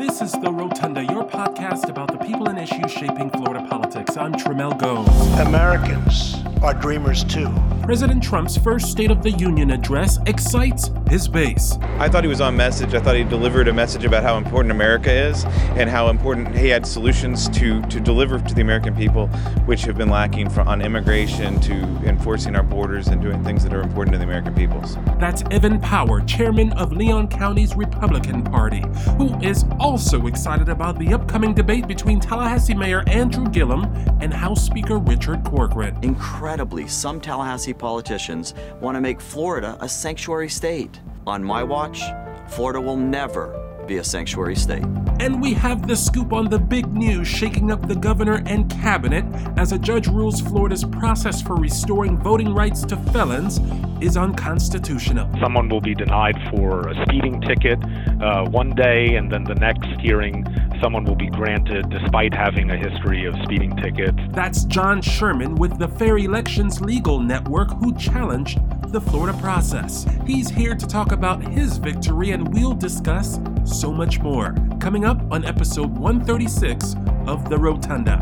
This is The Rotunda, your podcast about the people and issues shaping Florida politics. I'm Tramel Gomes. Americans are dreamers too. President Trump's first State of the Union address excites his base. I thought he was on message. I thought he delivered a message about how important America is and how important he had solutions to deliver to the American people, which have been lacking on immigration to enforcing our borders and doing things that are important to the American peoples. That's Evan Power, chairman of Leon County's Republican Party, who is also excited about the upcoming debate between Tallahassee Mayor Andrew Gillum and House Speaker Richard Corcoran. Incredibly, some Tallahassee politicians want to make Florida a sanctuary state. On my watch, Florida will never be a sanctuary state. And we have the scoop on the big news shaking up the governor and cabinet as a judge rules Florida's process for restoring voting rights to felons is unconstitutional. Someone will be denied for a speeding ticket one day, and then the next hearing, someone will be granted despite having a history of speeding tickets. That's John Sherman with the Fair Elections Legal Network, who challenged the Florida process. He's here to talk about his victory, and we'll discuss so much more coming up on episode 136 of The Rotunda.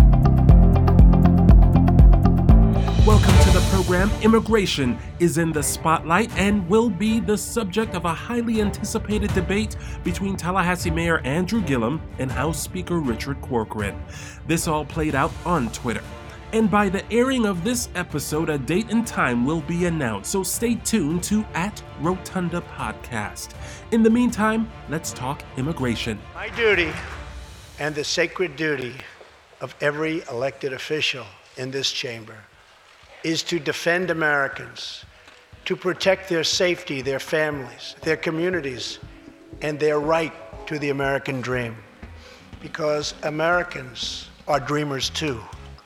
Welcome to the program. Immigration is in the spotlight and will be the subject of a highly anticipated debate between Tallahassee Mayor Andrew Gillum and House Speaker Richard Corcoran. This all played out on Twitter. And by the airing of this episode, a date and time will be announced, so stay tuned to @Rotunda Podcast. In the meantime, let's talk immigration. My duty and the sacred duty of every elected official in this chamber is to defend Americans, to protect their safety, their families, their communities, and their right to the American dream. Because Americans are dreamers too.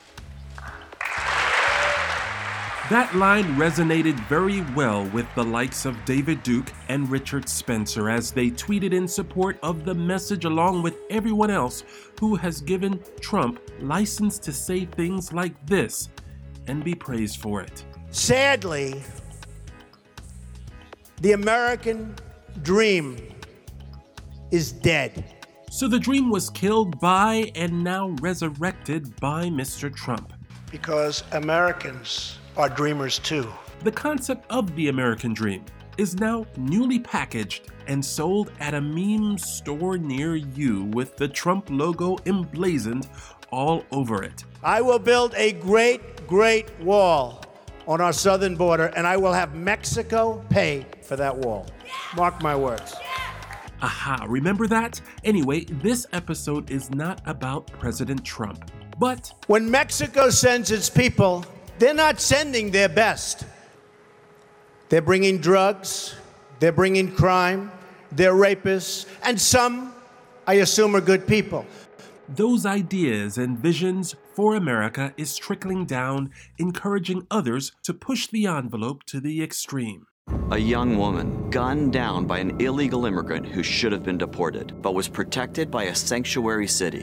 That line resonated very well with the likes of David Duke and Richard Spencer as they tweeted in support of the message, along with everyone else who has given Trump license to say things like this and be praised for it. Sadly, the American dream is dead. So the dream was killed by and now resurrected by Mr. Trump. Because Americans are dreamers too. The concept of the American dream is now newly packaged and sold at a meme store near you with the Trump logo emblazoned all over it. I will build a great wall on our southern border, and I will have Mexico pay for that wall. Mark my words. Aha, remember that? Anyway, this episode is not about President Trump, but when Mexico sends its people, they're not sending their best. They're bringing drugs, they're bringing crime, they're rapists, and some, I assume, are good people. those ideas and visions for America is trickling down, encouraging others to push the envelope to the extreme. A young woman gunned down by an illegal immigrant who should have been deported, but was protected by a sanctuary city.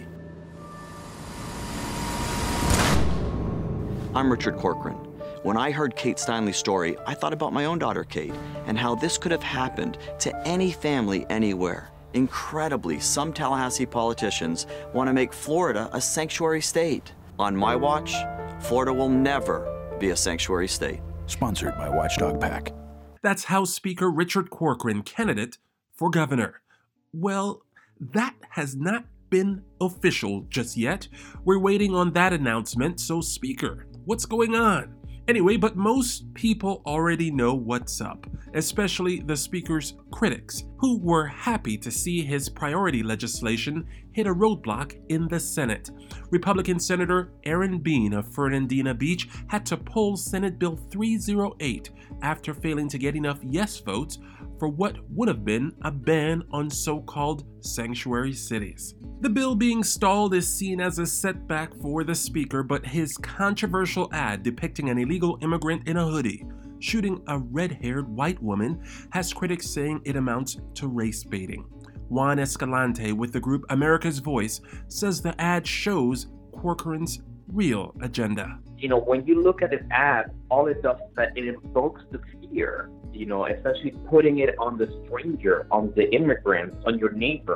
I'm Richard Corcoran. When I heard Kate Steinle's story, I thought about my own daughter, Kate, and how this could have happened to any family anywhere. Incredibly, some Tallahassee politicians want to make Florida a sanctuary state. On my watch, Florida will never be a sanctuary state. Sponsored by Watchdog Pack. That's House Speaker Richard Corcoran, candidate for governor. Well, that has not been official just yet. We're waiting on that announcement, so Speaker, what's going on? Anyway, but most people already know what's up, especially the Speaker's critics, who were happy to see his priority legislation hit a roadblock in the Senate. Republican Senator Aaron Bean of Fernandina Beach had to pull Senate Bill 308 after failing to get enough yes votes for what would have been a ban on so-called sanctuary cities. The bill being stalled is seen as a setback for the Speaker, but his controversial ad depicting an illegal immigrant in a hoodie shooting a red-haired white woman has critics saying it amounts to race baiting. Juan Escalante with the group America's Voice says the ad shows Corcoran's real agenda. When you look at this ad, all it does is that it invokes the fear, especially putting it on the stranger, on the immigrant, on your neighbor.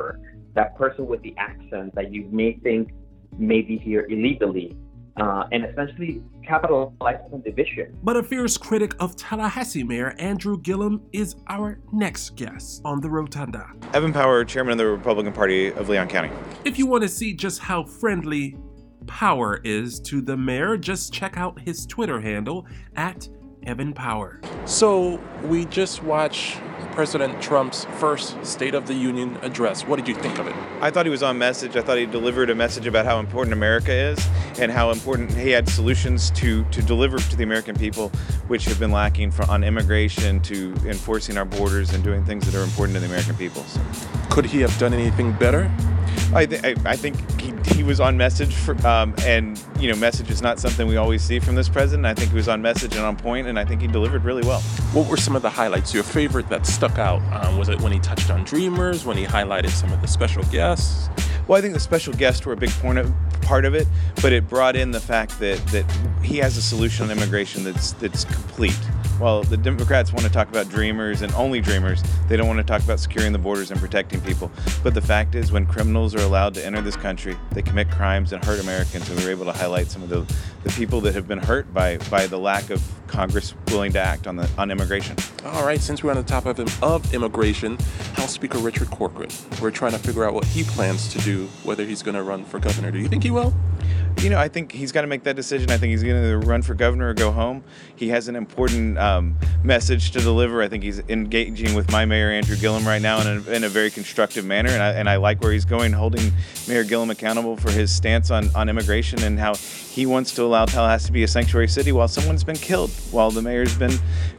that person with the accent that you may think may be here illegally, and essentially capitalizes on division. But a fierce critic of Tallahassee Mayor Andrew Gillum is our next guest on the Rotunda. Evan Power, chairman of the Republican Party of Leon County. If you want to see just how friendly Power is to the mayor, just check out his Twitter handle at Evan Power. So, we just watched President Trump's first State of the Union address. What did you think of it? I thought he was on message. I thought he delivered a message about how important America is and how important he had solutions to deliver to the American people, which have been lacking on immigration to enforcing our borders and doing things that are important to the American people. So. Could he have done anything better? I think he was on message, and message is not something we always see from this president. I think he was on message and on point, and I think he delivered really well. What were some of the highlights? Your favorite that stuck out? Was it when he touched on Dreamers, when he highlighted some of the special guests? Well, I think the special guests were a big part of it, but it brought in the fact that he has a solution on immigration that's complete. While the Democrats want to talk about Dreamers and only Dreamers, they don't want to talk about securing the borders and protecting people. But the fact is, when criminals are allowed to enter this country, they commit crimes and hurt Americans, and we were able to highlight some of the people that have been hurt by the lack of Congress willing to act on immigration. All right, since we're on the topic of immigration, House Speaker Richard Corcoran, we're trying to figure out what he plans to do, whether he's going to run for governor. Do you think he will? I think he's got to make that decision. I think he's going to either run for governor or go home. He has an important message to deliver. I think he's engaging with my mayor, Andrew Gillum, right now in a very constructive manner, and I like where he's going, holding Mayor Gillum accountable for his stance on immigration and how he wants to allow Tallahassee to be a sanctuary city while someone's been killed, while the mayor's been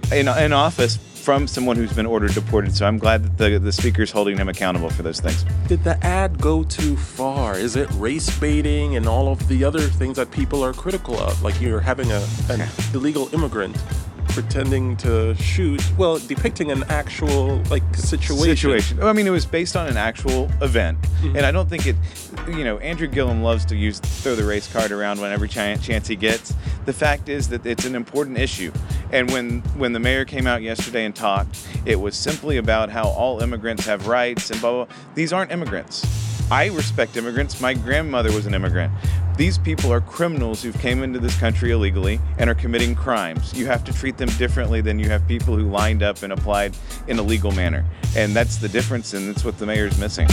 in office from someone who's been ordered deported. So I'm glad that the speaker's holding him accountable for those things. Did the ad go too far? Is it race baiting and all of the other things that people are critical of? Like you're having an illegal immigrant pretending to shoot, depicting an actual situation. I mean, it was based on an actual event, and I don't think Andrew Gillum loves to throw the race card around whenever chance he gets. The fact is that it's an important issue, and when the mayor came out yesterday and talked, it was simply about how all immigrants have rights and blah, blah, blah. These aren't immigrants. I respect immigrants. My grandmother was an immigrant. These people are criminals who've came into this country illegally and are committing crimes. You have to treat them differently than you have people who lined up and applied in a legal manner. And that's the difference, and that's what the mayor's missing.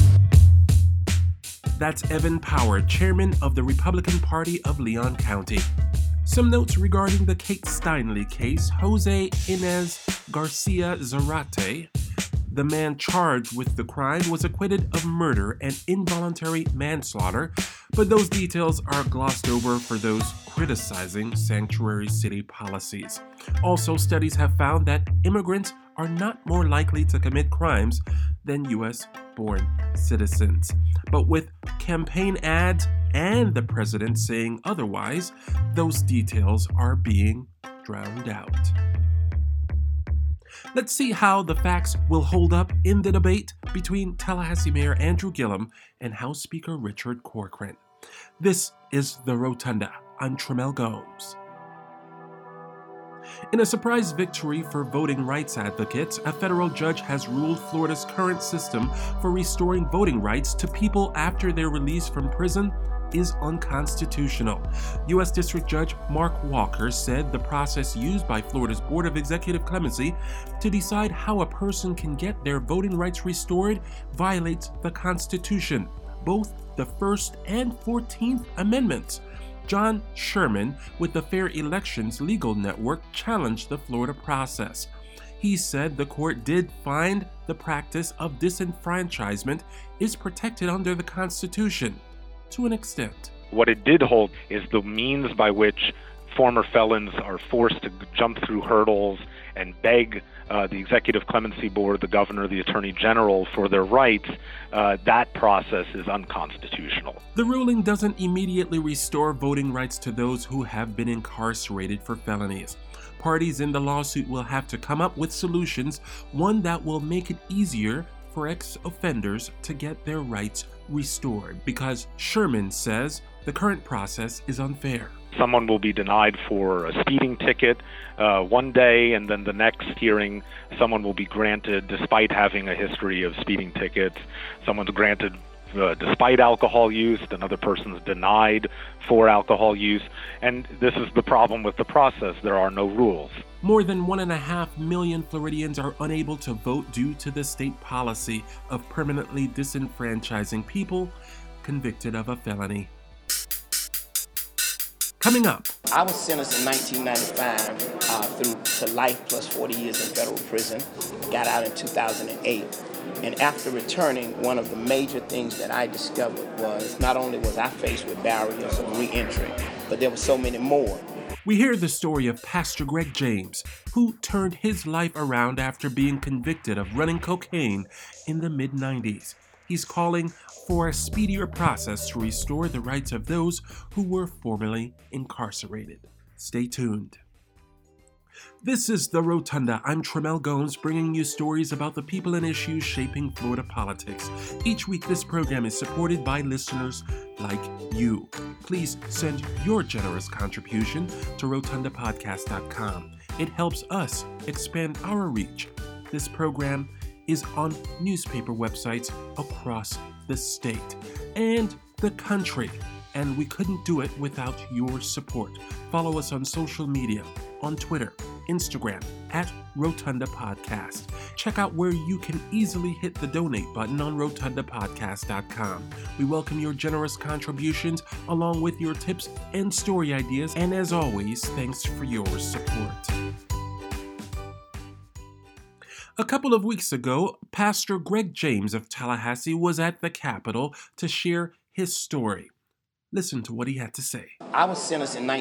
That's Evan Power, chairman of the Republican Party of Leon County. Some notes regarding the Kate Steinle case. Jose Inez Garcia Zarate, the man charged with the crime, was acquitted of murder and involuntary manslaughter, but those details are glossed over for those criticizing sanctuary city policies. Also, studies have found that immigrants are not more likely to commit crimes than U.S.-born citizens. But with campaign ads and the president saying otherwise, those details are being drowned out. Let's see how the facts will hold up in the debate between Tallahassee Mayor Andrew Gillum and House Speaker Richard Corcoran. This is The Rotunda. I'm Tremel Gomes. In a surprise victory for voting rights advocates, a federal judge has ruled Florida's current system for restoring voting rights to people after their release from prison is unconstitutional. U.S. District Judge Mark Walker said the process used by Florida's Board of Executive Clemency to decide how a person can get their voting rights restored violates the Constitution, both the First and 14th Amendments. John Sherman with the Fair Elections Legal Network challenged the Florida process. He said the court did find the practice of disenfranchisement is protected under the Constitution. To an extent. What it did hold is the means by which former felons are forced to jump through hurdles and beg the Executive Clemency Board, the governor, the attorney general for their rights. That process is unconstitutional. The ruling doesn't immediately restore voting rights to those who have been incarcerated for felonies. Parties in the lawsuit will have to come up with solutions, one that will make it easier for ex-offenders to get their rights restored, because Sherman says the current process is unfair. someone will be denied for a speeding ticket one day, and then the next hearing, someone will be granted despite having a history of speeding tickets. Someone's granted despite alcohol use, another person's denied for alcohol use, and this is the problem with the process. There are no rules. More than 1.5 million Floridians are unable to vote due to the state policy of permanently disenfranchising people convicted of a felony. Coming up. I was sentenced in 1995 through to life plus 40 years in federal prison. Got out in 2008. And after returning, one of the major things that I discovered was not only was I faced with barriers of re-entry, but there were so many more. We hear the story of Pastor Greg James, who turned his life around after being convicted of running cocaine in the mid-90s. He's calling for a speedier process to restore the rights of those who were formerly incarcerated. Stay tuned. This is The Rotunda. I'm Tremel Gomes, bringing you stories about the people and issues shaping Florida politics. Each week, this program is supported by listeners like you. Please send your generous contribution to rotundapodcast.com. It helps us expand our reach. This program is on newspaper websites across the state and the country, and we couldn't do it without your support. Follow us on social media, on Twitter, Instagram, at Rotunda Podcast. Check out where you can easily hit the donate button on rotundapodcast.com. We welcome your generous contributions along with your tips and story ideas, and as always, thanks for your support. A couple of weeks ago, Pastor Greg James of Tallahassee was at the Capitol to share his story. Listen to what he had to say. I was sentenced in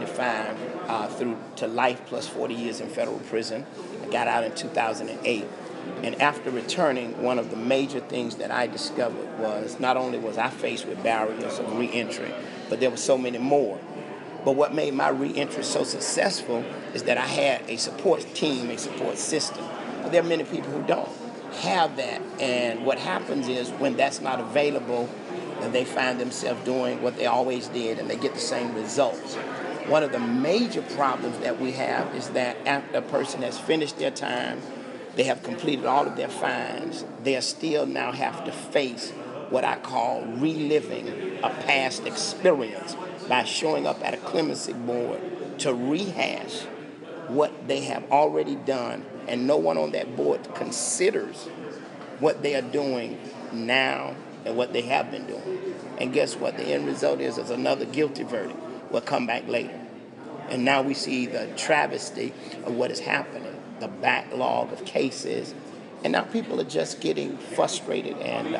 1995 through to life plus 40 years in federal prison. I got out in 2008. And after returning, one of the major things that I discovered was not only was I faced with barriers of re-entry, but there were so many more. But what made my re-entry so successful is that I had a support team, a support system. But there are many people who don't have that. And what happens is when that's not available, and they find themselves doing what they always did, and they get the same results. One of the major problems that we have is that after a person has finished their time, they have completed all of their fines, they still now have to face what I call reliving a past experience by showing up at a clemency board to rehash what they have already done, and no one on that board considers what they are doing now and what they have been doing. And guess what? The end result is another guilty verdict will come back later. And now we see the travesty of what is happening, the backlog of cases. And now people are just getting frustrated and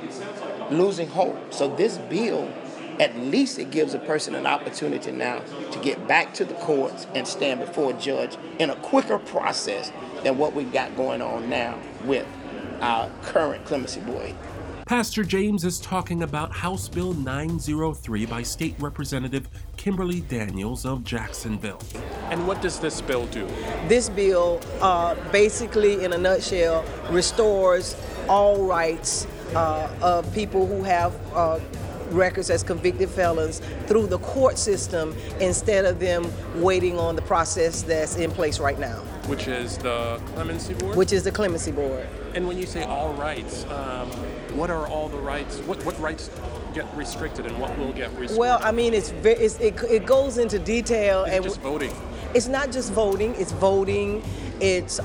losing hope. So this bill, at least it gives a person an opportunity now to get back to the courts and stand before a judge in a quicker process than what we've got going on now with our current clemency board. Pastor James is talking about House Bill 903 by State Representative Kimberly Daniels of Jacksonville. And what does this bill do? This bill basically, in a nutshell, restores all rights of people who have records as convicted felons through the court system instead of them waiting on the process that's in place right now. Which is the Clemency Board? Which is the Clemency Board. And when you say all rights, what are all the rights? What rights get restricted and what will get restricted? Well, I mean, it goes into detail. Is it just voting? It's not just voting. It's voting. It's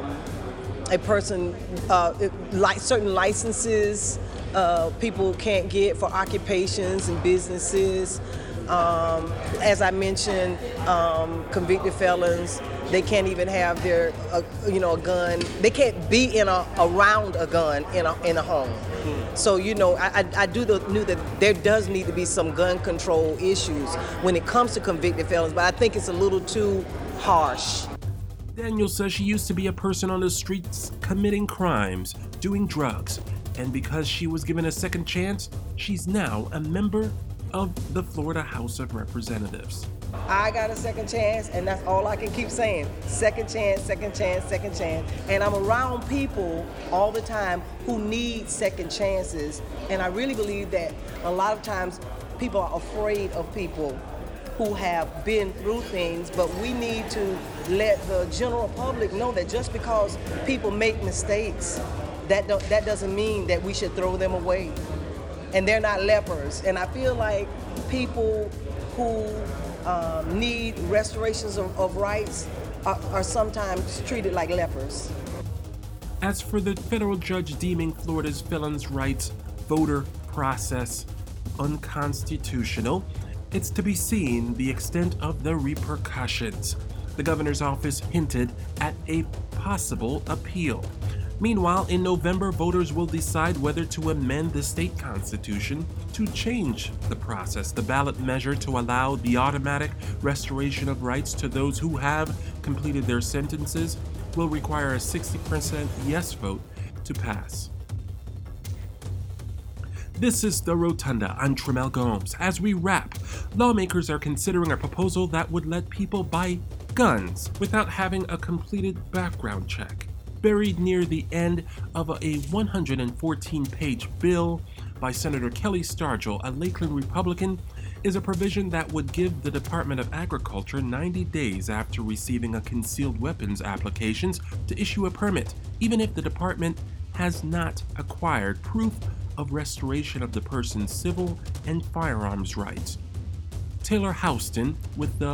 a person, like certain licenses people can't get for occupations and businesses. As I mentioned, convicted felons, they can't even have their, a gun. They can't be around a gun in a home. So, I knew that there does need to be some gun control issues when it comes to convicted felons, but I think it's a little too harsh. Daniel says she used to be a person on the streets committing crimes, doing drugs, and because she was given a second chance, she's now a member of the Florida House of Representatives. I got a second chance, and that's all I can keep saying. Second chance, second chance, second chance. And I'm around people all the time who need second chances, and I really believe that a lot of times people are afraid of people who have been through things, but we need to let the general public know that just because people make mistakes, that doesn't mean that we should throw them away. And they're not lepers. And I feel like people who need restorations of rights are sometimes treated like lepers. As for the federal judge deeming Florida's felons' rights voter process unconstitutional, it's to be seen the extent of the repercussions. The governor's office hinted at a possible appeal. Meanwhile, in November, voters will decide whether to amend the state constitution to change the process. The ballot measure to allow the automatic restoration of rights to those who have completed their sentences will require a 60% yes vote to pass. This is The Rotunda. I'm Tremel Gomes. As we wrap, lawmakers are considering a proposal that would let people buy guns without having a completed background check. Buried near the end of a 114-page bill by Senator Kelly Stargel, a Lakeland Republican, is a provision that would give the Department of Agriculture 90 days after receiving a concealed weapons applications to issue a permit, even if the department has not acquired proof of restoration of the person's civil and firearms rights. Taylor Houston, with the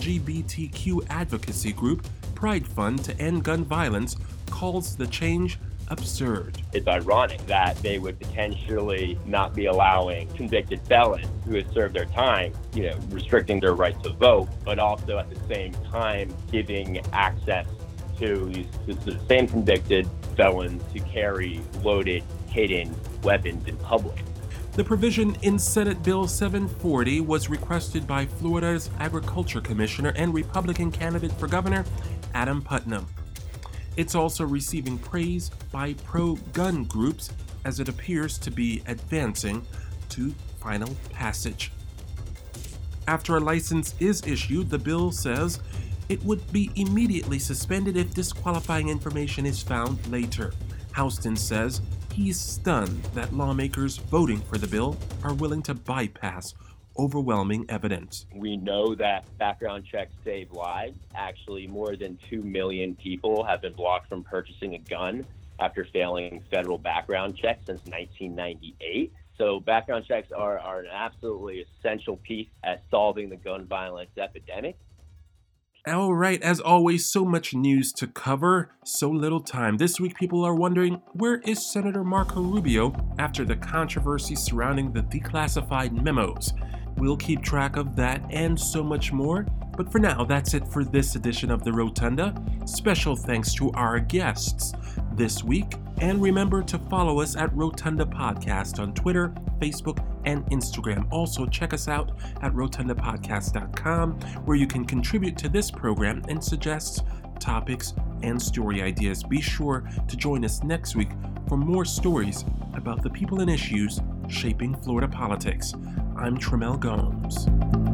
LGBTQ advocacy group Pride Fund to End Gun Violence, calls the change absurd. It's ironic that they would potentially not be allowing convicted felons who have served their time, restricting their right to vote, but also at the same time giving access to the same convicted felons to carry loaded, hidden weapons in public. The provision in Senate Bill 740 was requested by Florida's Agriculture Commissioner and Republican candidate for governor, Adam Putnam. It's also receiving praise by pro-gun groups as it appears to be advancing to final passage. After a license is issued, the bill says it would be immediately suspended if disqualifying information is found later. Houston says he's stunned that lawmakers voting for the bill are willing to bypass overwhelming evidence. We know that background checks save lives. Actually, more than 2 million people have been blocked from purchasing a gun after failing federal background checks since 1998. So background checks are an absolutely essential piece at solving the gun violence epidemic. All right, as always, so much news to cover, so little time. This week, people are wondering, where is Senator Marco Rubio after the controversy surrounding the declassified memos? We'll keep track of that and so much more. But for now, that's it for this edition of The Rotunda. Special thanks to our guests this week. And remember to follow us at Rotunda Podcast on Twitter, Facebook, and Instagram. Also, check us out at rotundapodcast.com, where you can contribute to this program and suggest topics and story ideas. Be sure to join us next week for more stories about the people and issues shaping Florida politics. I'm Tremel Gomes.